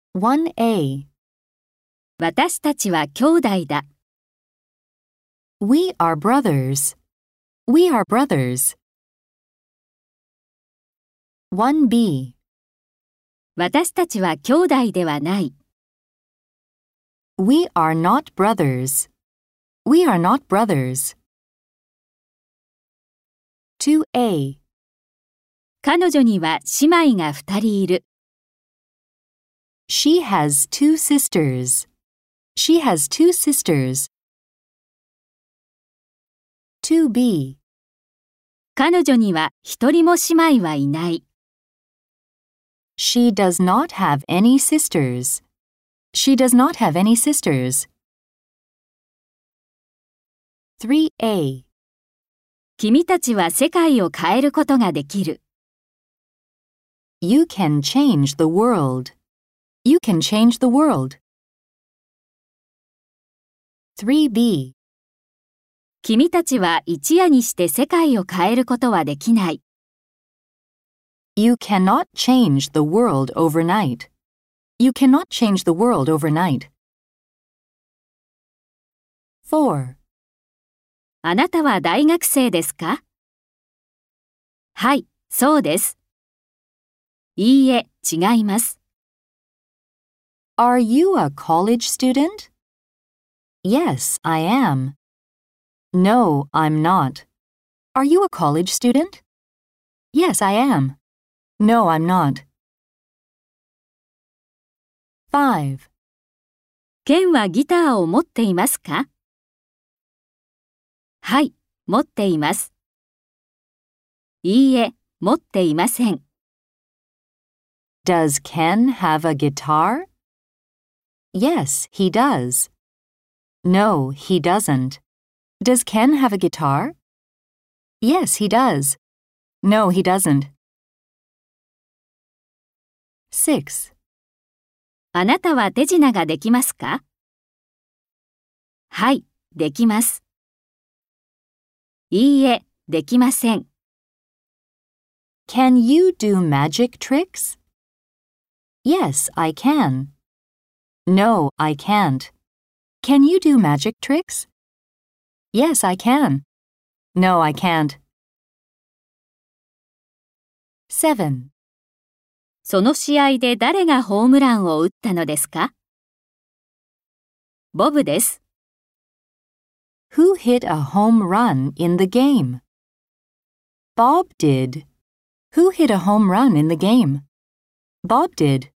1A. 私たちは兄弟だ。 We are brothers. We are brothers. 1B. 私たちは兄弟ではない。 We are not brothers. We are not brothers. 2A. 彼女には姉妹が2人いる。 She has two sisters. She has two sisters. 2B. 彼女には一人も姉妹はいない。 She does not have any sisters. She does not have any sisters. 3A. 君たちは世界を変えることができる。 You can change the world. You can change the world. 3B. 君たちは一夜にして世界を変えることはできない。 You cannot change the world overnight. You cannot change the world overnight. 4. あなたは大学生ですか？はい、そうです。いいえ、違います。 Are you a college student? Yes, I am. No, I'm not. Are you a college student? Yes, I am. No, I'm not. 5. ケンはギターを持っていますか？はい、持っています。いいえ、持っていません。 Does Ken have a guitar? Yes, he does. No, he doesn't. Does Ken have a guitar? Yes, he does. No, he doesn't. 6. あなたは手品ができますか？はい、できます。いいえ、できません。 Can you do magic tricks? Yes, I can. No, I can't. Can you do magic tricks? Yes, I can. No, I can't. 7. その試合で誰がホームランを打ったのですか？ボブです。 Who hit a home run in the game? Bob did. Who hit a home run in the game? Bob did.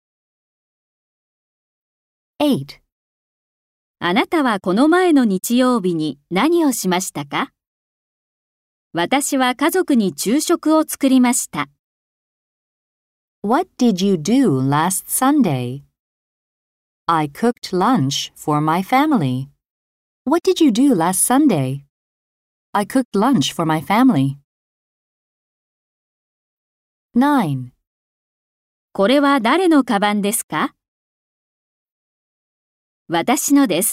8. あなたはこの前の日曜日に何をしましたか？私は家族に昼食を作りました。 What did you do last Sunday? I cooked lunch for my family. What did you do last Sunday? I cooked lunch for my family. 9. これは誰のカバンですか？私のです。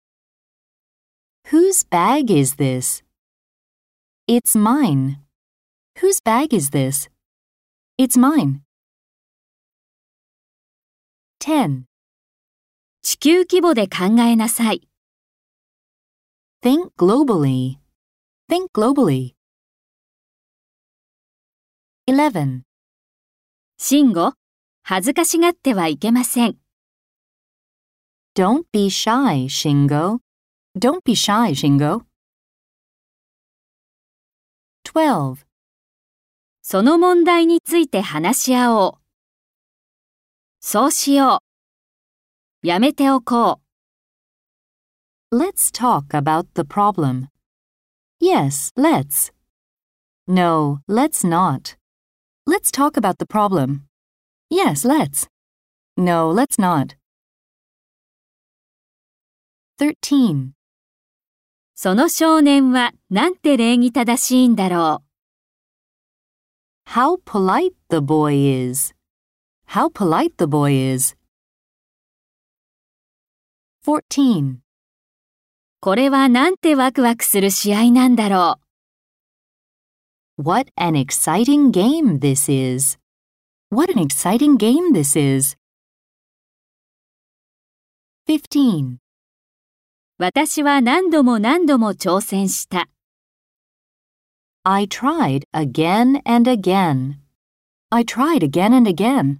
Whose bag is this? It's mine. Whose bag is this? It's mine. 10. 地球規模で考えなさい。 Think globally. Think globally. 11. 慎吾、恥ずかしがってはいけません。 Don't be shy, Shingo. Don't be shy, Shingo. 12. その問題について話し合おう。そうしよう。やめておこう。 Let's talk about the problem. Yes, let's. No, let's not. Let's talk about the problem. Yes, let's. No, let's not. 13. その少年はなんて礼儀正しいんだろう。 How polite the boy is. How polite the boy is. 14. これはなんてワクワクする試合なんだろう。 What an exciting game this is. What an exciting game this is. 15. 私は何度も何度も挑戦した。 I tried again and again. I tried again and again.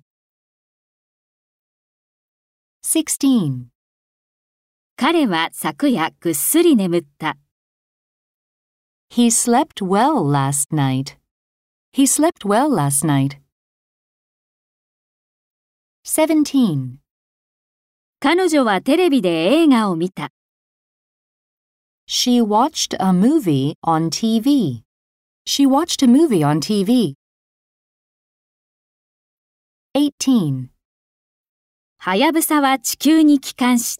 16. 彼は昨夜ぐっすり眠った。 He slept well last night. He slept well last night. 17. 彼女はテレビで映画を見た。 She watched a movie on TV. She watched a movie on TV. 18. はやぶさは地球に帰還した。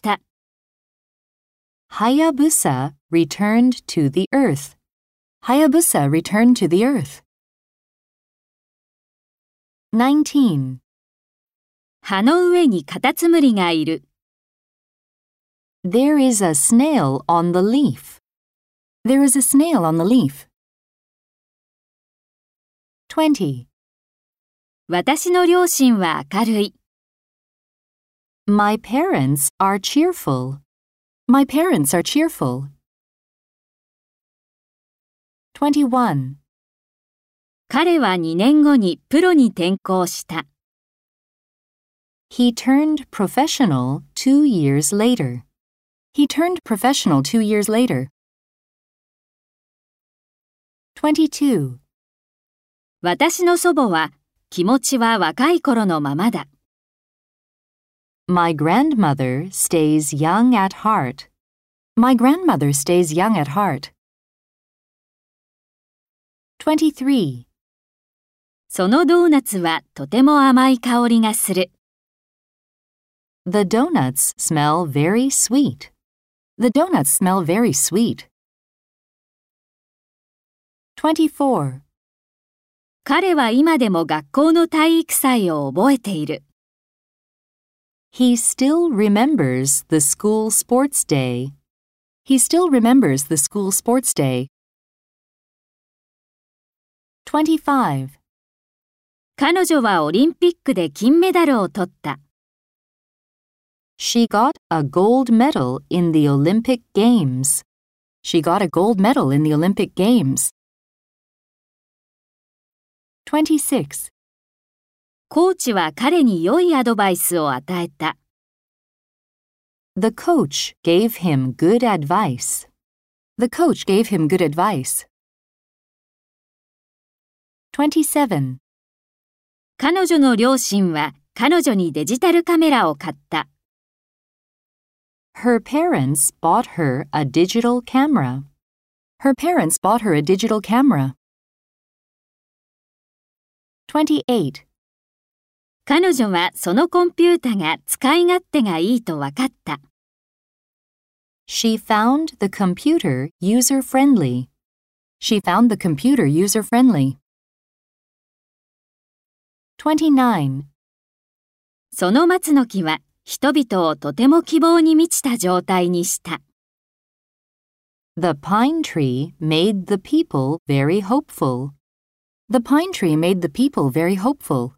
Hayabusa returned to the earth. Hayabusa returned to the earth. 19. 葉の上にカタツムリがいる。 There is a snail on the leaf. There is a snail on the leaf. 20. 私の両親は明るい。 My parents are cheerful. My parents are cheerful. 21. 彼は2年後にプロに転向した。 He turned professional 2 years later. He turned professional 2 years later. 22. 私の祖母は気持ちは若い頃のままだ。 My grandmother stays young at heart. My grandmother stays young at heart. 23. そのドーナツはとても甘い香りがする。 The donuts smell very sweet. The donuts smell very sweet. 24. 彼は今でも学校の体育祭を覚えている。 He still remembers the school sports day. He still remembers the school sports day. 25. 彼女はオリンピックで金メダルを取った。 She got a gold medal in the Olympic Games. She got a gold medal in the Olympic Games. 26. コーチは彼に良いアドバイスを与えた。 The coach gave him good advice. The coach gave him good advice. 27. 彼女の両親は彼女にデジタルカメラを買った。 Her parents bought her a digital camera. Her parents bought her a digital camera. 28. 彼女はそのコンピュータが使い勝手がいいと分かった。 She found the computer user-friendly. She found the computer user-friendly. 29. その松の木は人々をとても希望に満ちた状態にした。 The pine tree made the people very hopeful. The pine tree made the people very hopeful.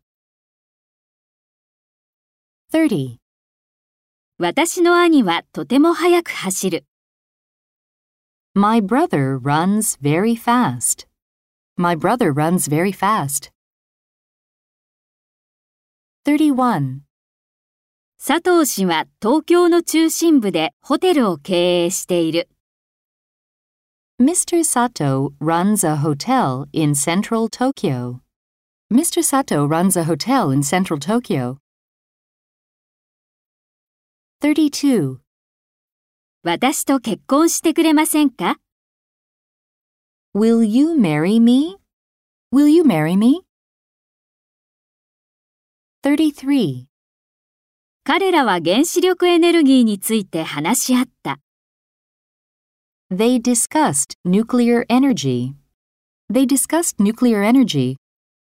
30. 私の兄はとても速く走る。 My brother runs very fast. My brother runs very fast. 31. 佐藤氏は東京の中心部でホテルを経営している。 Mr. Sato runs a hotel in central Tokyo. Mr. Sato runs a hotel in central Tokyo. 32. 私と結婚してくれませんか？ Will you marry me? Will you marry me? 33. 彼らは原子力エネルギーについて話し合った。 They discussed nuclear energy. They discussed nuclear energy.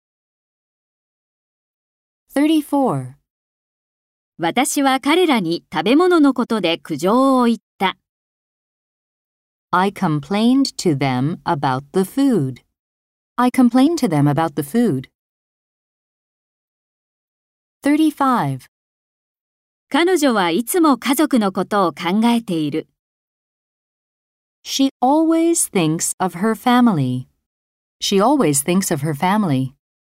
34. 私は彼らに食べ物のことで苦情を言った。 I complained to them about the food. I complained to them about the food. 35. 彼女はいつも家族のことを考えている。 She always thinks of her family. She always thinks of her family.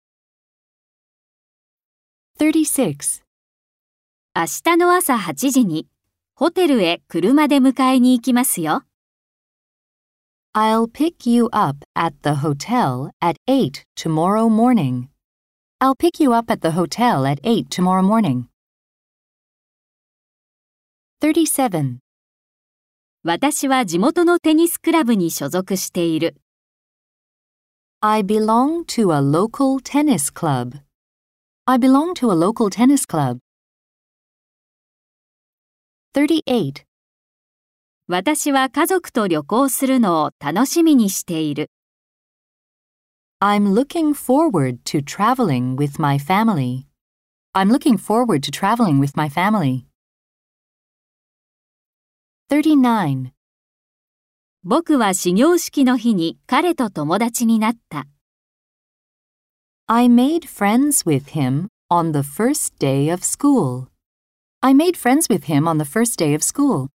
36. 明日の朝8時にホテルへ車で迎えに行きますよ。 I'll pick you up at the hotel at 8 tomorrow morning. I'll pick you up at the hotel at 8 tomorrow morning. 37. 私は地元のテニスクラブに所属している。 I belong to a local tennis club. I belong to a local tennis club. 38. 私は家族と旅行するのを楽しみにしている。 I'm looking forward to traveling with my family. I'm looking forward to traveling with my family. 39. 僕は始業式の日に彼と友達になった。 I made friends with him on the first day of school. I made friends with him on the first day of school.